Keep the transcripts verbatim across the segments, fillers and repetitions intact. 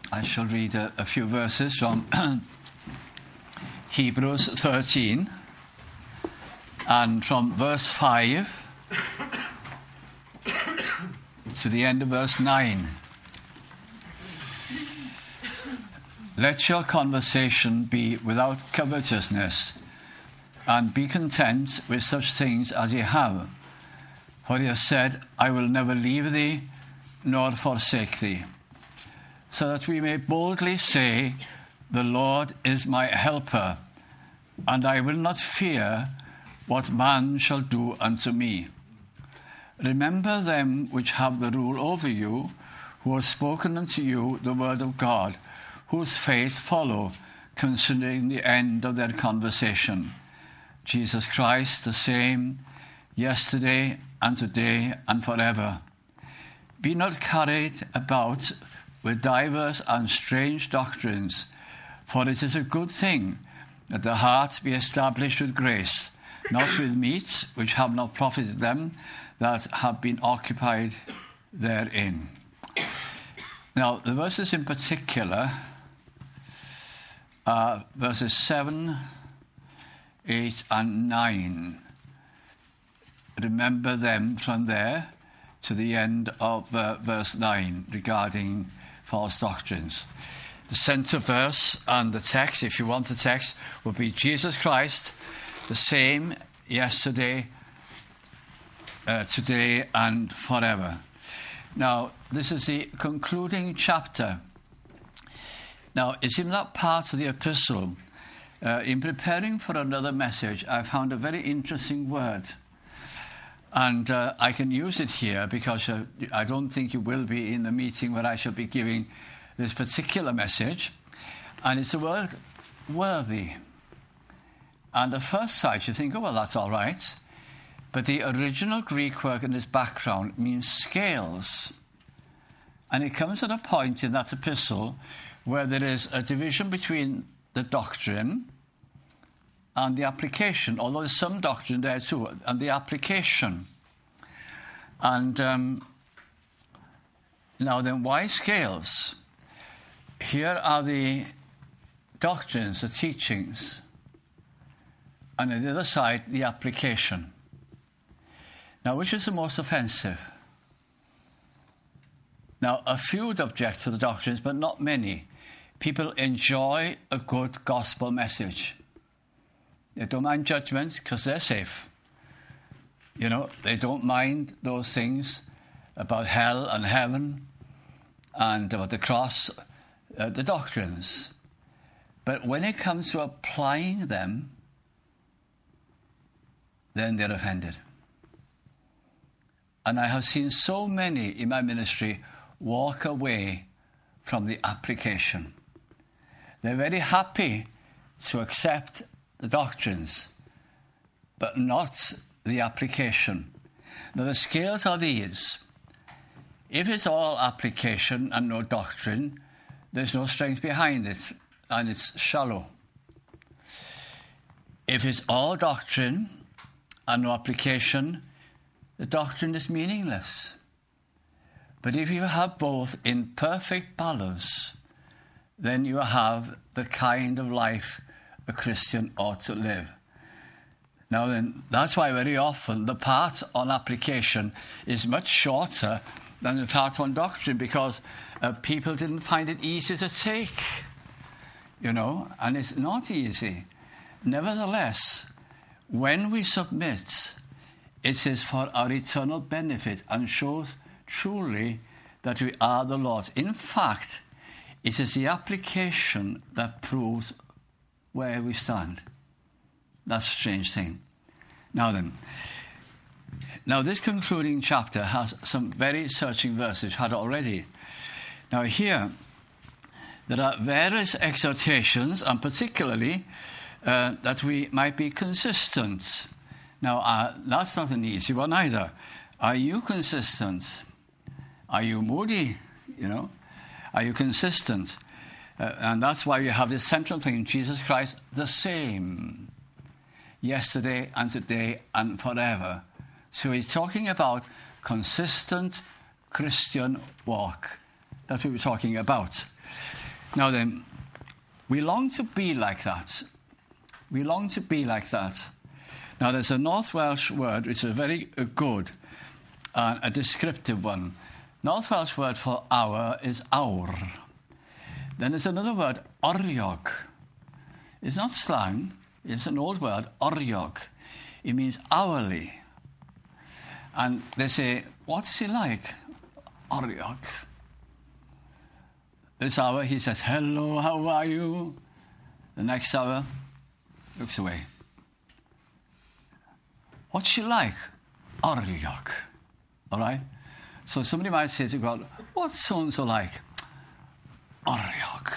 I shall read a, a few verses from Hebrews thirteen and from verse five to the end of verse nine. Let your conversation be without covetousness, and be content with such things as ye have. For he has said, I will never leave thee, nor forsake thee. So that we may boldly say, the Lord is my helper, and I will not fear what man shall do unto me. Remember them which have the rule over you, who have spoken unto you the word of God, whose faith follow, considering the end of their conversation. Jesus Christ the same, yesterday and today and forever. Be not carried about with divers and strange doctrines, for it is a good thing that the heart be established with grace, not with meats which have not profited them that have been occupied therein. Now, the verses in particular are verses seven, eight, and nine. Remember them from there to the end of uh, verse nine regarding false doctrines. The centre verse and the text, if you want the text, will be Jesus Christ, the same yesterday, uh, today, and forever. Now, this is the concluding chapter. Now, it's in that part of the epistle, uh, in preparing for another message, I found a very interesting word. And uh, I can use it here because uh, I don't think you will be in the meeting where I shall be giving this particular message. And it's the word worthy. And at first sight, you think, oh, well, that's all right. But the original Greek word in its background means scales. And it comes at a point in that epistle where there is a division between the doctrine and the application, although there's some doctrine there too, and the application. And um, now then, why scales? Here are the doctrines, the teachings, and on the other side, the application. Now, which is the most offensive? Now, a few would object to the doctrines, but not many. People enjoy a good gospel message. They don't mind judgments because they're safe. You know, they don't mind those things about hell and heaven and about the cross, uh, the doctrines. But when it comes to applying them, then they're offended. And I have seen so many in my ministry walk away from the application. They're very happy to accept the doctrines, but not the application. Now, the scales are these. If it's all application and no doctrine, there's no strength behind it, and it's shallow. If it's all doctrine and no application, the doctrine is meaningless. But if you have both in perfect balance, then you have the kind of life a Christian ought to live. Now then, that's why very often the part on application is much shorter than the part on doctrine, because uh, people didn't find it easy to take, you know, and it's not easy. Nevertheless, when we submit, it is for our eternal benefit and shows truly that we are the Lord's. In fact, it is the application that proves where we stand. That's a strange thing. Now then, now this concluding chapter has some very searching verses, had already. Now here, there are various exhortations, and particularly uh, that we might be consistent. Now, uh, that's not an easy one either. Are you consistent? Are you moody? You know? Are you consistent? Uh, and that's why you have this central thing, Jesus Christ, the same, yesterday and today and forever. So he's talking about consistent Christian walk. That's what we're talking about. Now then, we long to be like that. We long to be like that. Now there's a North Welsh word which is a very uh, good, uh, a descriptive one. North Welsh word for hour is awr. Then there's another word, oriog. It's not slang, it's an old word, oriog. It means hourly. And they say, what's he like? Oriog. This hour he says, hello, how are you? The next hour, looks away. What's she like? Oriog. All right? So somebody might say to God, what's so-and-so like? Oriog.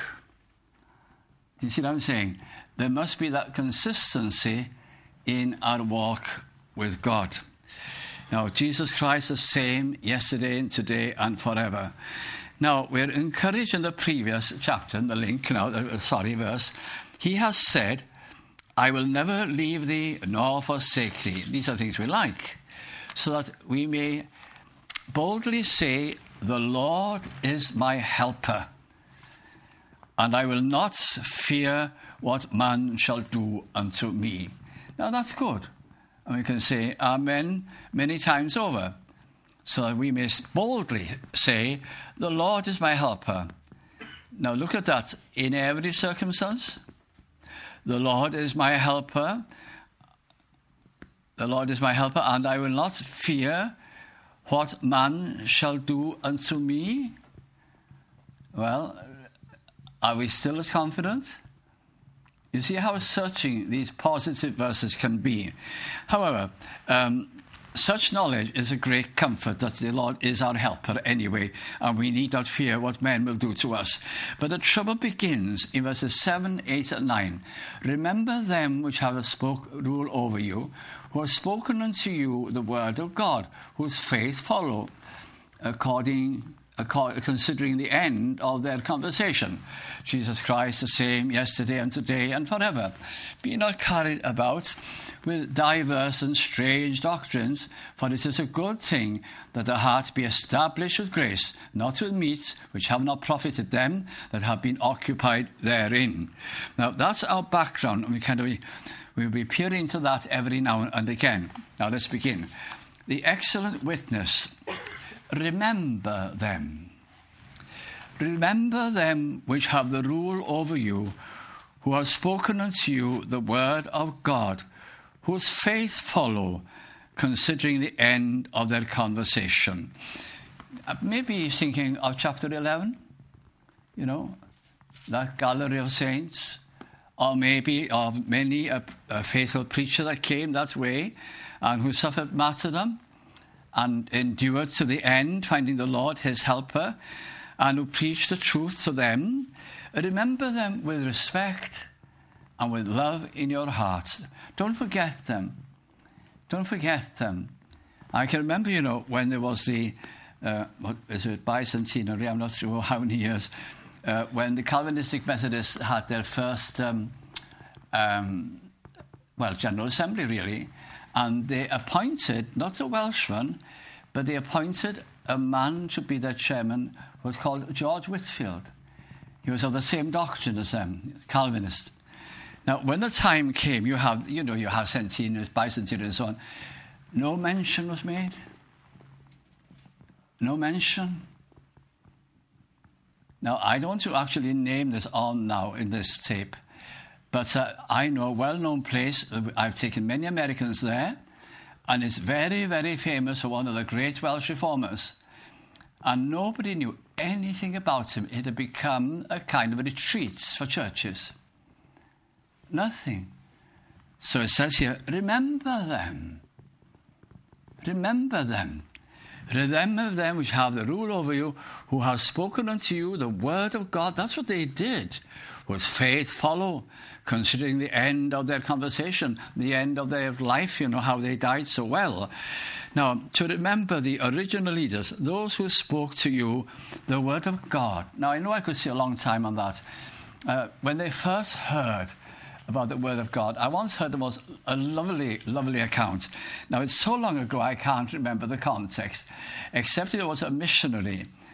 You see what I'm saying? There must be that consistency in our walk with God. Now, Jesus Christ is the same yesterday and today and forever. Now, we're encouraged in the previous chapter, in the link now, uh, sorry, verse, he has said, I will never leave thee nor forsake thee. These are things we like, so that we may boldly say, the Lord is my helper, and I will not fear what man shall do unto me. Now that's good. And we can say amen many times over, so that we may boldly say, the Lord is my helper. Now look at that. In every circumstance, the Lord is my helper. The Lord is my helper, and I will not fear what man shall do unto me. Well, are we still as confident? You see how searching these positive verses can be. However, um, such knowledge is a great comfort that the Lord is our helper anyway, and we need not fear what men will do to us. But the trouble begins in verses seven, eight, and nine. Remember them which have spoke rule over you, who have spoken unto you the word of God, whose faith follow, according considering the end of their conversation. Jesus Christ the same yesterday and today and forever. Be not carried about with diverse and strange doctrines, for it is a good thing that the heart be established with grace, not with meats which have not profited them that have been occupied therein. Now that's our background, and we kind of we'll be peering into that every now and again. Now let's begin. The excellent witness. Remember them. Remember them which have the rule over you, who have spoken unto you the word of God, whose faith follow, considering the end of their conversation. Maybe thinking of chapter eleven, you know, that gallery of saints, or maybe of many a, a faithful preacher that came that way and who suffered martyrdom and endured to the end, finding the Lord his helper, and who preached the truth to them. Remember them with respect and with love in your hearts. Don't forget them. Don't forget them. I can remember, you know, when there was the, uh, what is it, bicentenary, I'm not sure how many years, uh, when the Calvinistic Methodists had their first, um, um, well, General Assembly, really. And they appointed, not a Welshman, but they appointed a man to be their chairman who was called George Whitefield. He was of the same doctrine as them, Calvinist. Now, when the time came, you have, you know, you have centenarians, bicentenarians, and so on. No mention was made. No mention. Now, I don't want to actually name this on now in this tape, but uh, I know a well-known place. I've taken many Americans there, and it's very, very famous for one of the great Welsh reformers. And nobody knew anything about him. It had become a kind of a retreat for churches. Nothing. So it says here, remember them. Remember them. Remember them which have the rule over you, who have spoken unto you the word of God. That's what they did. With faith follow, considering the end of their conversation, the end of their life, you know, how they died so well. Now, to remember the original leaders, those who spoke to you the word of God. Now, I know I could say a long time on that. Uh, when they first heard about the word of God, I once heard the most a lovely, lovely account. Now, it's so long ago I can't remember the context, except it was a missionary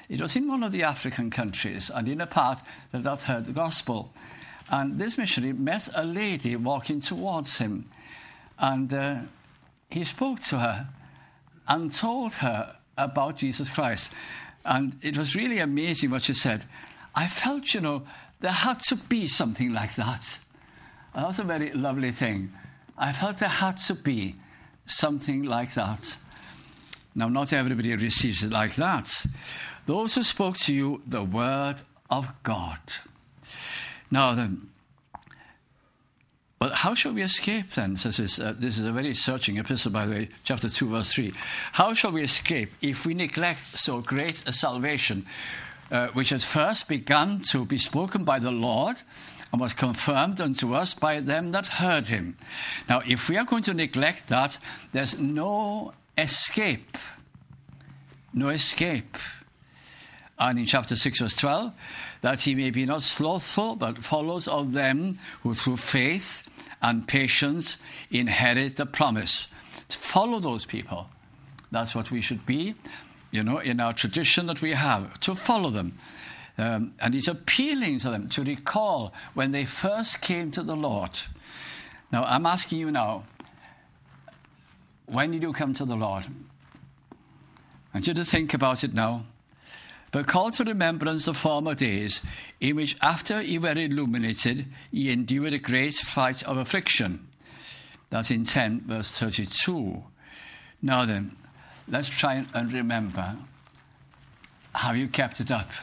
It was in one of the African countries and in a part that had heard the gospel. And this missionary met a lady walking towards him. And uh, he spoke to her and told her about Jesus Christ. And it was really amazing what she said. I felt, you know, there had to be something like that. And that was a very lovely thing. I felt there had to be something like that. Now, not everybody receives it like that. Those who spoke to you the word of God. Now then, well, how shall we escape then? Says this, uh, this is a very searching epistle, by the way, chapter two, verse three. How shall we escape if we neglect so great a salvation, uh, which had first begun to be spoken by the Lord and was confirmed unto us by them that heard him? Now, if we are going to neglect that, there's no escape. No escape. And in chapter six, verse twelve, that he may be not slothful, but follows of them who through faith and patience inherit the promise. To follow those people. That's what we should be, you know, in our tradition that we have, to follow them. Um, and he's appealing to them to recall when they first came to the Lord. Now, I'm asking you now, when did you come to the Lord? I want you to think about it now. But call to remembrance the former days, in which after ye were illuminated, ye endured a great fight of affliction. That's in ten, verse thirty-two. Now then, let's try and remember. Have you kept it up?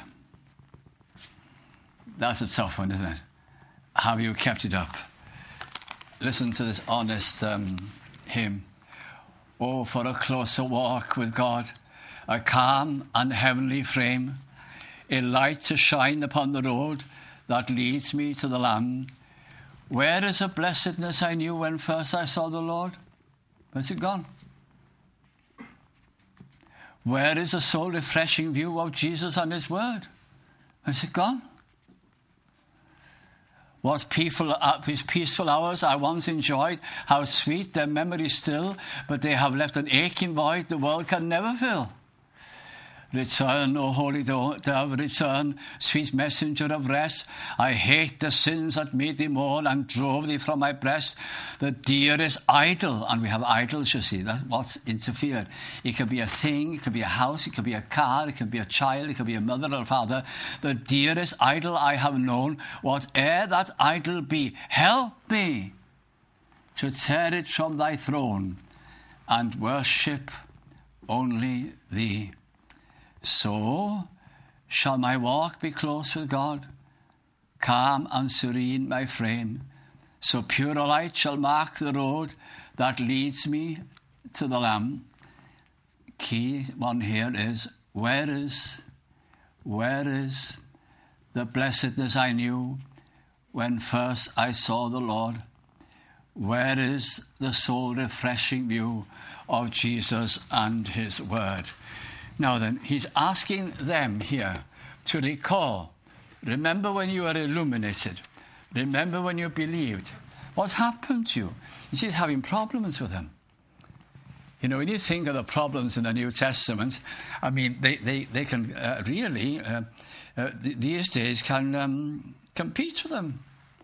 That's a tough one, isn't it? Have you kept it up? Listen to this honest um, hymn. Oh, for a closer walk with God, a calm and heavenly frame, a light to shine upon the road that leads me to the Lamb. Where is the blessedness I knew when first I saw the Lord? Where's it gone? Where is the soul-refreshing view of Jesus and his word? Where's it gone? What peaceful, uh, peaceful hours I once enjoyed, how sweet their memory still, but they have left an aching void the world can never fill. Return, O holy dove, return, sweet messenger of rest. I hate the sins that made thee mourn and drove thee from my breast. The dearest idol, and we have idols, you see, that's what's interfered. It could be a thing, it could be a house, it could be a car, it could be a child, it could be a mother or father. The dearest idol I have known, whate'er that idol be, help me to tear it from thy throne and worship only thee. So shall my walk be close with God, calm and serene my frame. So pure a light shall mark the road that leads me to the Lamb. Key one here is, where is, where is the blessedness I knew when first I saw the Lord? Where is the soul-refreshing view of Jesus and his word? Now then, he's asking them here to recall. Remember when you were illuminated. Remember when you believed. What happened to you? You see, he's having problems with them. You know, when you think of the problems in the New Testament, I mean, they, they, they can uh, really, uh, uh, these days, can um, compete with them.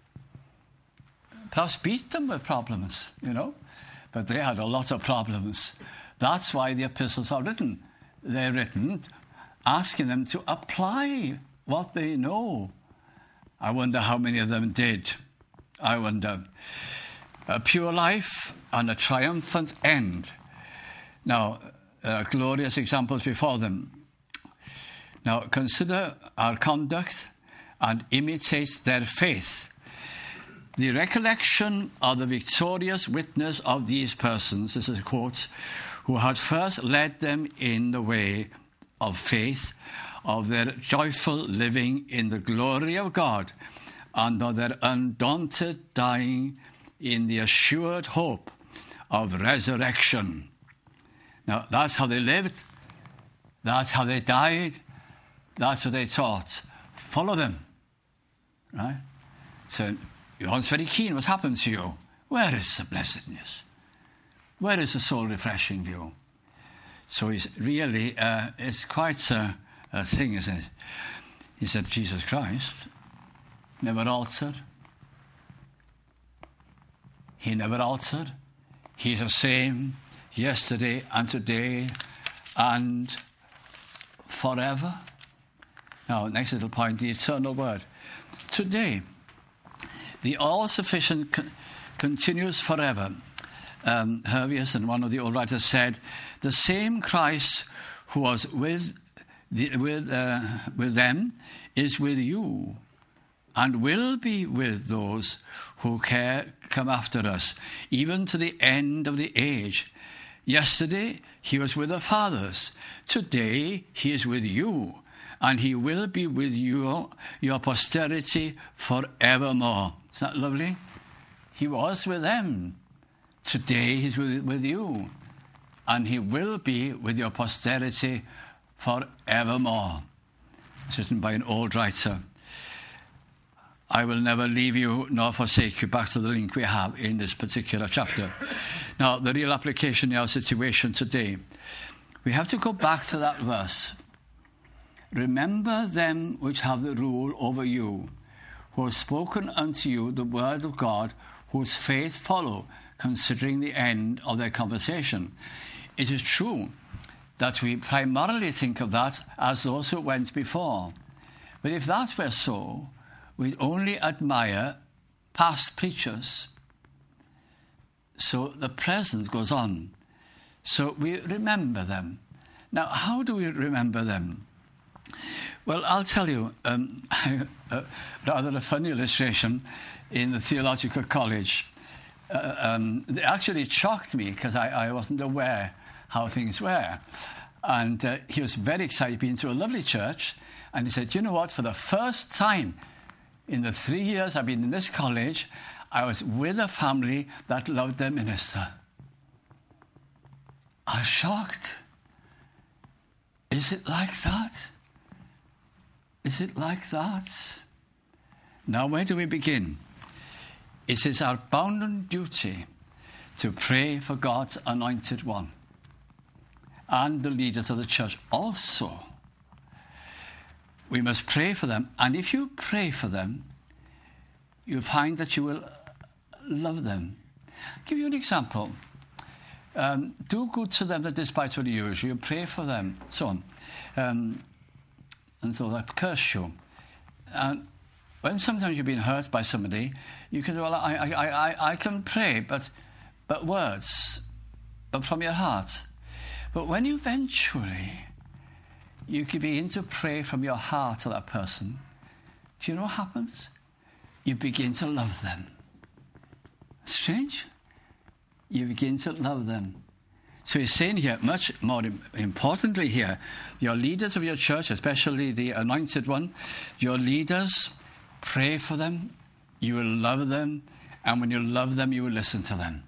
Perhaps beat them with problems, you know. But they had a lot of problems. That's why the epistles are written. They're written asking them to apply what they know. I wonder how many of them did. I wonder. A pure life and a triumphant end. Now, there are glorious examples before them. Now, consider our conduct and imitate their faith. The recollection of the victorious witness of these persons, this is a quote, who had first led them in the way of faith, of their joyful living in the glory of God, and of their undaunted dying in the assured hope of resurrection. Now, that's how they lived. That's how they died. That's what they taught. Follow them. Right? So, you're once very keen. What happened to you? Where is the blessedness? Where is the soul-refreshing view? So it's really, uh, it's quite a, uh, thing, isn't it? He said, Jesus Christ never altered. He never altered. He's the same yesterday and today and forever. Now, next little point, the eternal word. Today, the all-sufficient con- continues forever. Um, Hervius and one of the old writers said, the same Christ who was with the, with uh, with them is with you and will be with those who care come after us, even to the end of the age. Yesterday he was with the fathers. Today he is with you, and he will be with you, your posterity, forevermore. Is that lovely? He was with them. Today he's with, with you, and he will be with your posterity forevermore. It's written by an old writer. I will never leave you nor forsake you. Back to the link we have in this particular chapter. Now, the real application in our situation today, we have to go back to that verse. Remember them which have the rule over you, who have spoken unto you the word of God, whose faith follow, considering the end of their conversation. It is true that we primarily think of that as those who went before. But if that were so, we'd only admire past preachers. So the present goes on. So we remember them. Now, how do we remember them? Well, I'll tell you, um, uh, rather a funny illustration in the theological college. Uh, um, it actually shocked me because I, I wasn't aware how things were. And uh, he was very excited, being to a lovely church. And he said, you know what, for the first time in the three years I've been in this college, I was with a family that loved their minister. I was shocked. Is it like that? Is it like that? Now, where do we begin? It is our bounden duty to pray for God's anointed one and the leaders of the church also. We must pray for them, and if you pray for them, you'll find that you will love them. I'll give you an example. Um, do good to them that despitefully use you. You pray for them, so on. Um, and so that curse you. And when sometimes you've been hurt by somebody, you can, well, I, I, I, I can pray, but, but words, but from your heart. But when you eventually, you can begin to pray from your heart to that person, do you know what happens? You begin to love them. Strange? You begin to love them. So he's saying here, much more importantly here, your leaders of your church, especially the anointed one, your leaders, pray for them, you will love them, and when you love them, you will listen to them.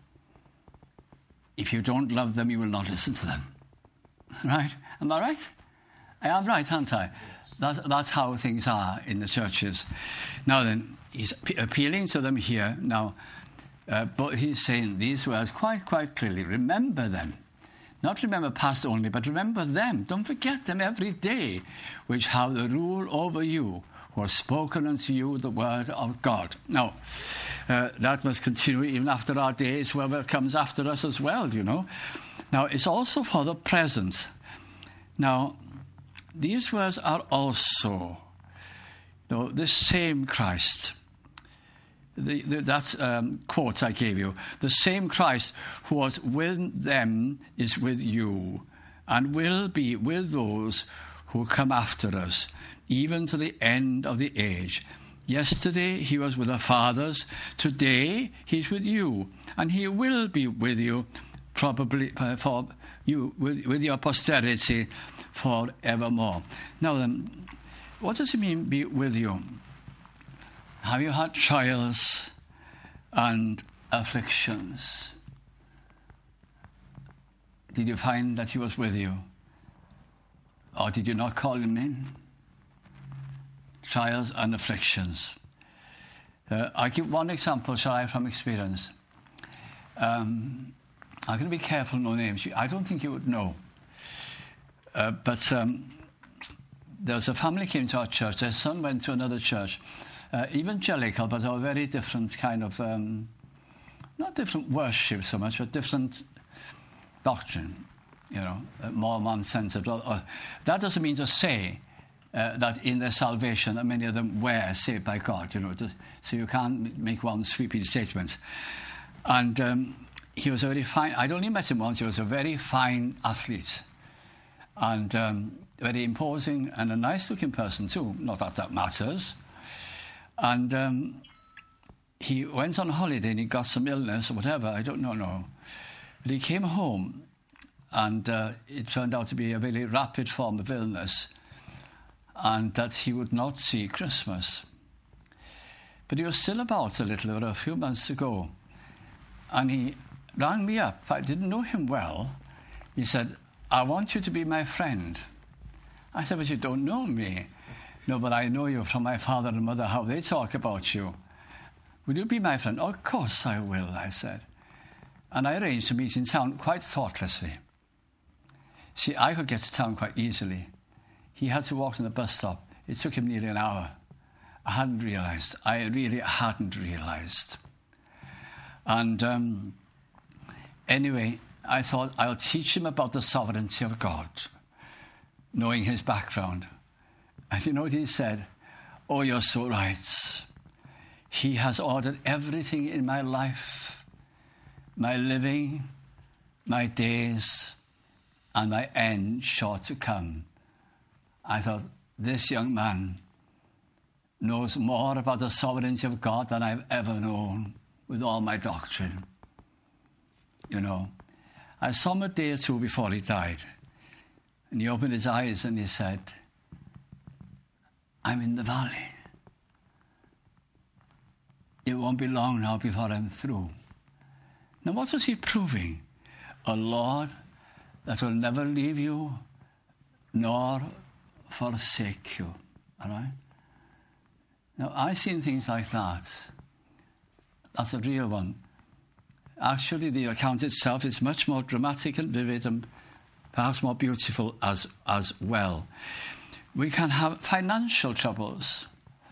If you don't love them, you will not listen to them. Right? Am I right? I am right, aren't I? That's, that's how things are in the churches. Now then, he's appealing to them here. Now, uh, but he's saying these words quite, quite clearly. Remember them. Not remember past only, but remember them. Don't forget them every day, which have the rule over you, who have spoken unto you the word of God. Now, uh, that must continue even after our days, whoever comes after us as well, you know. Now, it's also for the present. Now, these words are also, you know, this same Christ. The, the, that um, quote I gave you, the same Christ who was with them is with you and will be with those who come after us, even to the end of the age. Yesterday he was with the fathers, today he's with you, and he will be with you, probably uh, for you, with, with your posterity forevermore. Now then, what does it mean, be with you? Have you had trials and afflictions? Did you find that he was with you? Or did you not call him in? Trials and afflictions. Uh, I'll give one example, shall I, from experience. Um, I'm going to be careful, no names. I don't think you would know. Uh, but um, there was a family came to our church. Their son went to another church, uh, evangelical, but a very different kind of, um, not different worship so much, but different doctrine, you know, uh, more man-centered. Uh, that doesn't mean to say uh, that in their salvation, that many of them were saved by God, you know, to, so you can't make one sweeping statement. And um, he was a very fine, I'd only met him once, he was a very fine athlete. And um, very imposing and a nice-looking person too. Not that that matters. And um, he went on holiday and he got some illness or whatever. I don't know, no. But he came home and uh, it turned out to be a very rapid form of illness and that he would not see Christmas. But he was still about a little over a few months ago. And he rang me up. I didn't know him well. He said, I want you to be my friend. I said, but you don't know me. No, but I know you from my father and mother, how they talk about you. Will you be my friend? Oh, of course I will, I said. And I arranged to meet in town quite thoughtlessly. See, I could get to town quite easily. He had to walk to the bus stop. It took him nearly an hour. I hadn't realised. I really hadn't realised. And um, anyway, I thought I'll teach him about the sovereignty of God, knowing his background. And you know what he said? Oh, you're so right. He has ordered everything in my life, my living, my days, and my end sure to come. I thought, this young man knows more about the sovereignty of God than I've ever known with all my doctrine. You know, I saw him a day or two before he died. And he opened his eyes and he said, I'm in the valley. It won't be long now before I'm through. Now, what was he proving? A Lord that will never leave you nor forsake you. All right? Now, I've seen things like that. That's a real one. Actually, the account itself is much more dramatic and vivid and perhaps more beautiful as, as well. We can have financial troubles,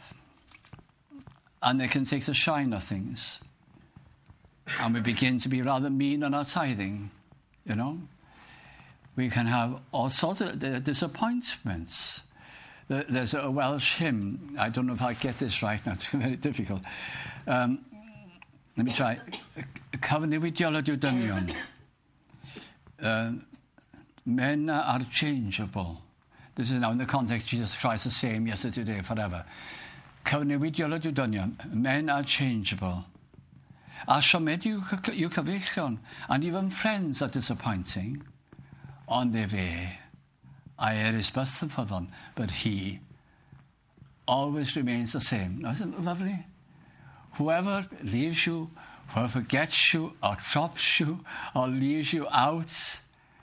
and they can take the shine of things. And we begin to be rather mean on our tithing, you know. We can have all sorts of disappointments. There's a Welsh hymn. I don't know if I get this right now. It's very difficult. Um, let me try. Cyfnewidiol ydyw dynion. Men are changeable. This is now in the context Jesus Christ the same yesterday, today, forever. Cyfnewidiol ydyw dynion. Men are changeable. A siomed yw cyfeillion. And even friends are disappointing. Ond e fe, a eris byth yn ffyddon, but he always remains the same. Now, isn't it lovely? Whoever leaves you, whoever forgets you, or drops you, or leaves you out,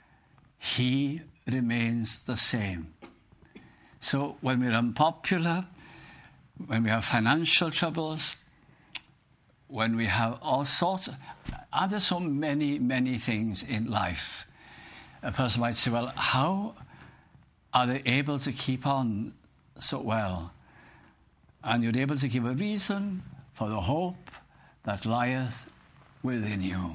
he remains the same. So when we're unpopular, when we have financial troubles, when we have all sorts of... Are there so many, many things in life? A person might say, well, how are they able to keep on so well? And you're able to give a reason for the hope that lieth within you.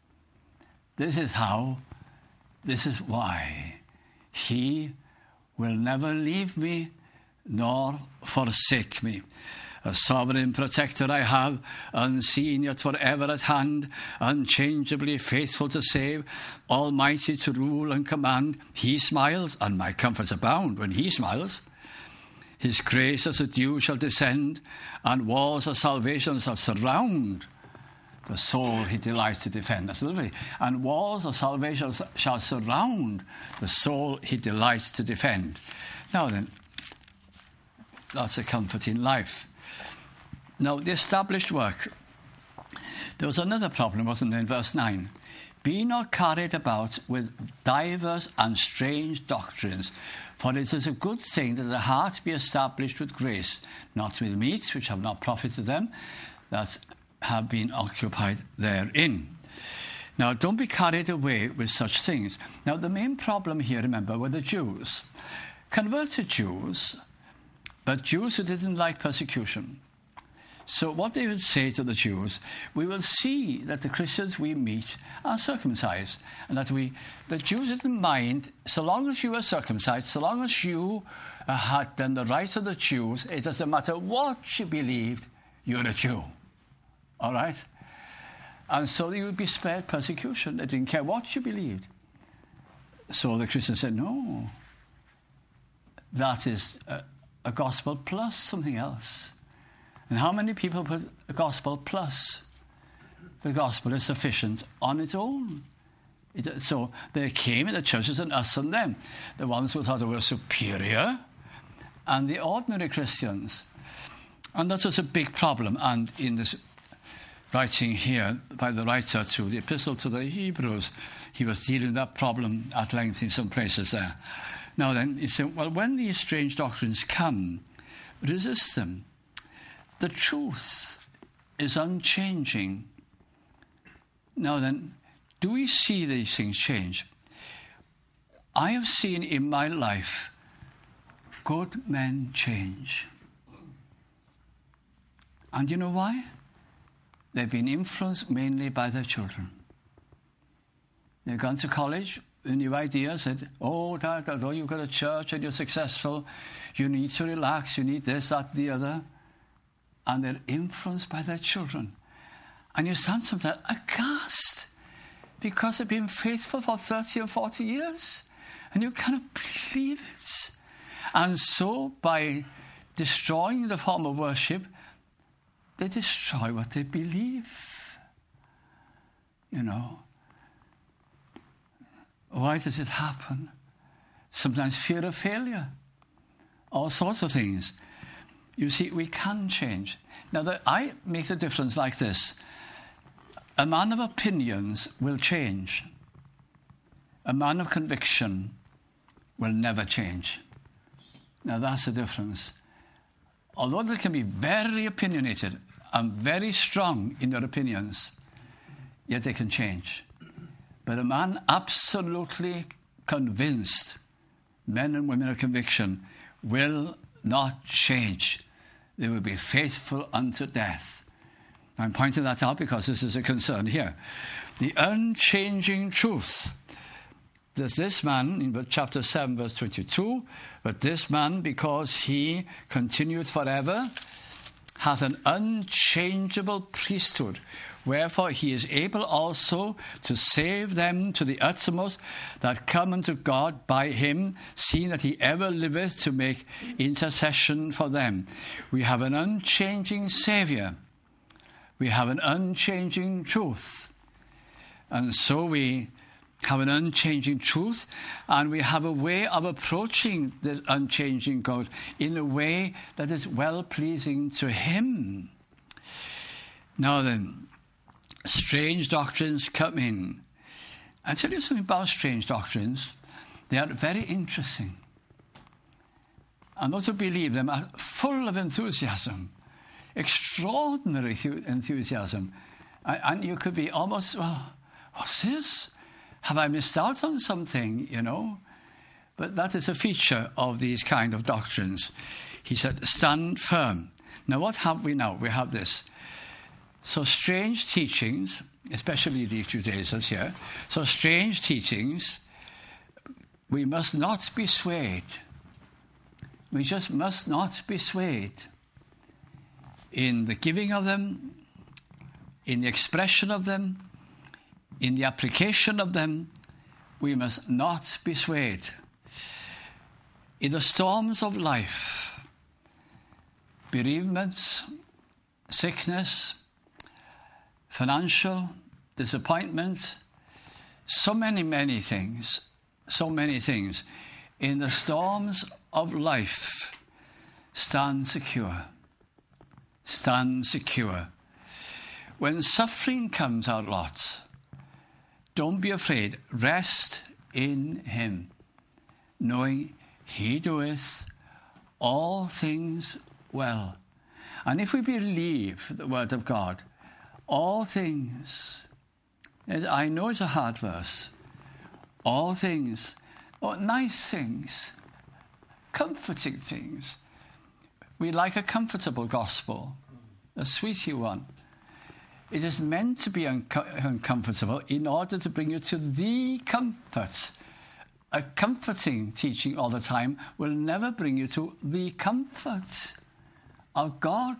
This is how, this is why. He will never leave me nor forsake me. A sovereign protector I have, unseen yet forever at hand, unchangeably faithful to save, almighty to rule and command. He smiles, and my comforts abound when he smiles. His grace as a dew shall descend, and walls of salvation shall surround the soul he delights to defend. That's lovely. And walls of salvation shall surround the soul he delights to defend. Now then, that's a comfort in life. Now, the established work. There was another problem, wasn't there, in verse nine? Be not carried about with divers and strange doctrines, for it is a good thing that the heart be established with grace, not with meats which have not profited them, that have been occupied therein. Now, don't be carried away with such things. Now, the main problem here, remember, were the Jews. converted Jews, but Jews who didn't like persecution. So what they would say to the Jews, we will see that the Christians we meet are circumcised, and that we, the Jews didn't mind, so long as you were circumcised, so long as you uh, had done the rites of the Jews, it doesn't matter what you believed, you're a Jew. All right? And so you would be spared persecution. They didn't care what you believed. So the Christians said, no, that is a, a gospel plus something else. And how many people put the gospel plus? The gospel is sufficient on its own. It, so they came in the churches and us and them. The ones who thought they were superior and the ordinary Christians. And that was a big problem. And in this writing here by the writer to the Epistle to the Hebrews, he was dealing with that problem at length in some places there. Now then, he said, well, when these strange doctrines come, resist them. The truth is unchanging. Now then, do we see these things change? I have seen in my life good men change. And you know why? They've been influenced mainly by their children. They've gone to college with new ideas, said, oh, Dad, although you've got a church and you're successful, you need to relax, you need this, that, the other. And they're influenced by their children. And you stand sometimes aghast because they've been faithful for thirty or forty years. And you cannot believe it. And so by destroying the form of worship, they destroy what they believe. You know. Why does it happen? Sometimes fear of failure. All sorts of things. You see, we can change. Now, the, I make the difference like this. A man of opinions will change. A man of conviction will never change. Now, that's the difference. Although they can be very opinionated and very strong in their opinions, yet they can change. But a man absolutely convinced, men and women of conviction, will not change. They will be faithful unto death. I'm pointing that out because this is a concern here. The unchanging truth. That this man, in chapter seven, verse twenty-two, but this man, because he continueth forever, hath an unchangeable priesthood. Wherefore he is able also to save them to the uttermost that come unto God by him, seeing that he ever liveth to make intercession for them. We have an unchanging Saviour. We have an unchanging truth. And so we have an unchanging truth, and we have a way of approaching the unchanging God in a way that is well-pleasing to him. Now then, strange doctrines come in. I'll tell you something about strange doctrines. They are very interesting. And those who believe them are full of enthusiasm, extraordinary enthusiasm. And you could be almost, well, what's this? Have I missed out on something, you know? But that is a feature of these kind of doctrines. He said, stand firm. Now, what have we now? We have this. So strange teachings, especially the Judaizers here, so strange teachings, we must not be swayed. We just must not be swayed in the giving of them, in the expression of them, in the application of them. We must not be swayed. In the storms of life, bereavement, sickness, financial disappointment, so many, many things, so many things. In the storms of life, stand secure. Stand secure. When suffering comes our lot, don't be afraid. Rest in him, knowing he doeth all things well. And if we believe the word of God, all things, I know it's a hard verse, all things, oh, nice things, comforting things. We like a comfortable gospel, a sweetie one. It is meant to be unco- uncomfortable in order to bring you to the comfort. A comforting teaching all the time will never bring you to the comfort of God.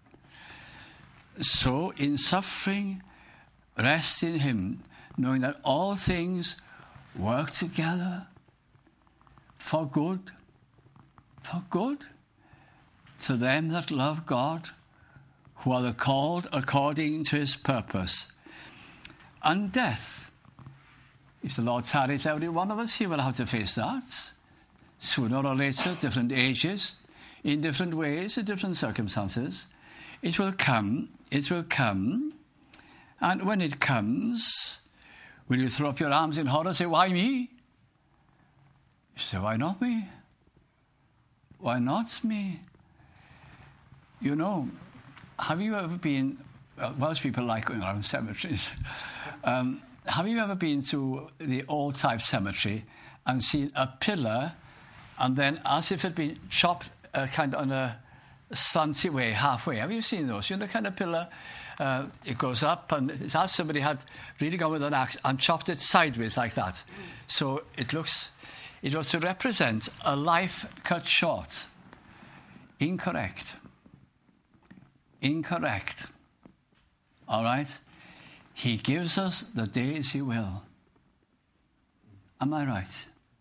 So in suffering, rest in him, knowing that all things work together for good, for good, to them that love God, who are the called according to his purpose. And death, if the Lord tarries every one of us, he will have to face that. Sooner or later, different ages, in different ways, in different circumstances. It will come, it will come. And when it comes, will you throw up your arms in horror and say, why me? You say, why not me? Why not me? You know, have you ever been, well, Welsh people like going around cemeteries. um, have you ever been to the old type cemetery and seen a pillar and then as if it had been chopped uh, kind of on a slanty way, halfway? Have you seen those? You know, the kind of pillar, uh, it goes up and it's as somebody had really gone with an axe and chopped it sideways like that. So it looks, it was to represent a life cut short. Incorrect. Incorrect. All right? He gives us the days he will. Am I right?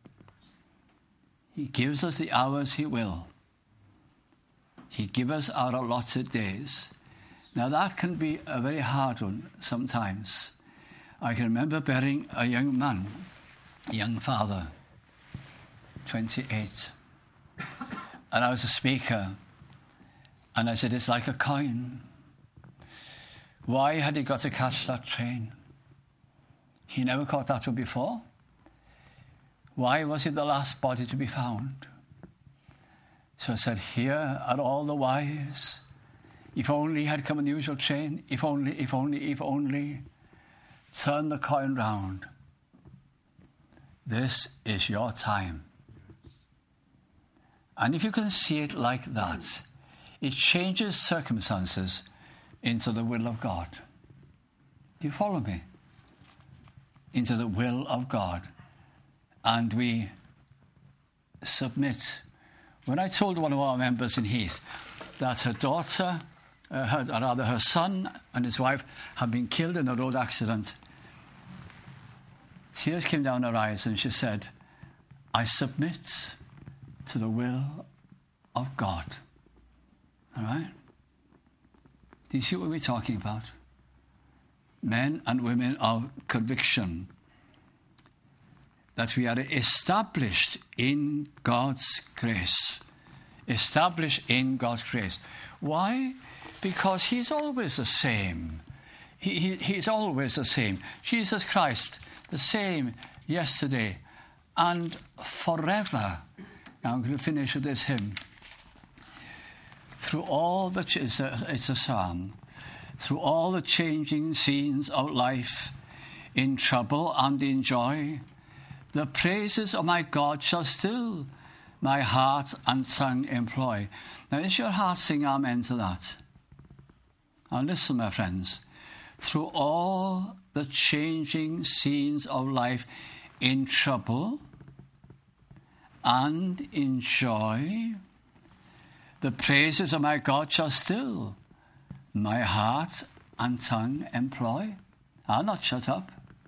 He gives us the hours he will. He gives us our allotted days. Now that can be a very hard one sometimes. I can remember burying a young man, a young father, twenty-eight. And I was a speaker. And I said, it's like a coin. Why had he got to catch that train? He never caught that one before. Why was he the last body to be found? So I said, here are all the whys. If only he had come on the usual train. If only, if only, if only. Turn the coin round. This is your time. And if you can see it like that, it changes circumstances into the will of God. Do you follow me? Into the will of God. And we submit. When I told one of our members in Heath that her daughter, uh, her, or rather her son and his wife had been killed in a road accident, tears came down her eyes and she said, I submit to the will of God. All right? Do you see what we're talking about? Men and women of conviction. That we are established in God's grace. Established in God's grace. Why? Because he's always the same. He, he, he's always the same. Jesus Christ, the same yesterday and forever. Now I'm going to finish with this hymn. Through all the, ch- it's, a, it's a psalm, through all the changing scenes of life, in trouble and in joy, the praises of my God shall still my heart and tongue employ. Now, is your heart saying amen to that? Now listen, my friends. Through all the changing scenes of life, in trouble and in joy, the praises of my God shall still my heart and tongue employ. I'll not shut up.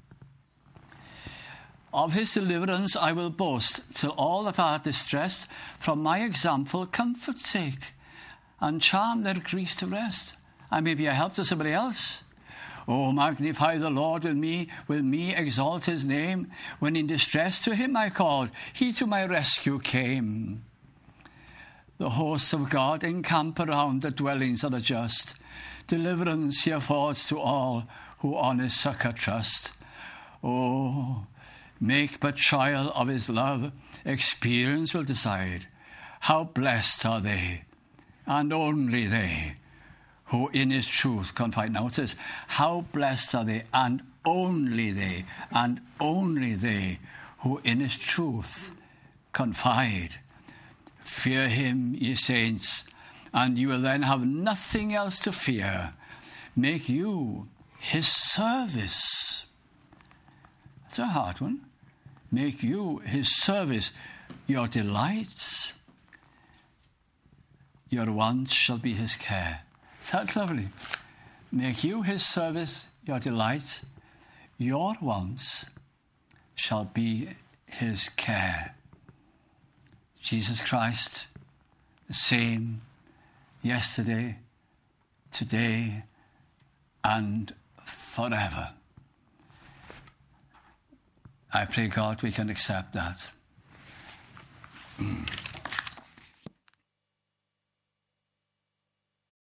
Of his deliverance I will boast, till all that are distressed from my example comfort take, and charm their griefs to rest. I may be a help to somebody else. Oh, magnify the Lord with me, with me exalt his name. When in distress to him I called, he to my rescue came. The hosts of God encamp around the dwellings of the just. Deliverance he affords to all who on his succour trust. Oh, make but trial of his love, experience will decide. How blessed are they, and only they, who in his truth confide. Now it says, how blessed are they, and only they, and only they, who in his truth confide. Fear him, ye saints, and you will then have nothing else to fear. Make you his service. That's a hard one. Make you his service your delights. Your wants shall be his care. Is that lovely? Make you his service your delight. Your wants shall be his care. Jesus Christ, the same yesterday, today, and forever. I pray, God, we can accept that. Mm.